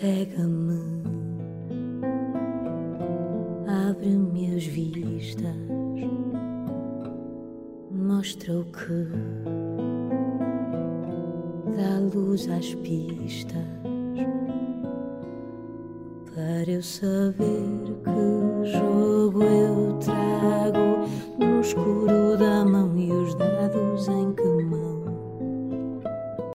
cega-me, abre-me as vistas, mostra o que dá luz às pistas, para eu saber que jogo eu trago no escuro da mão e os dados em que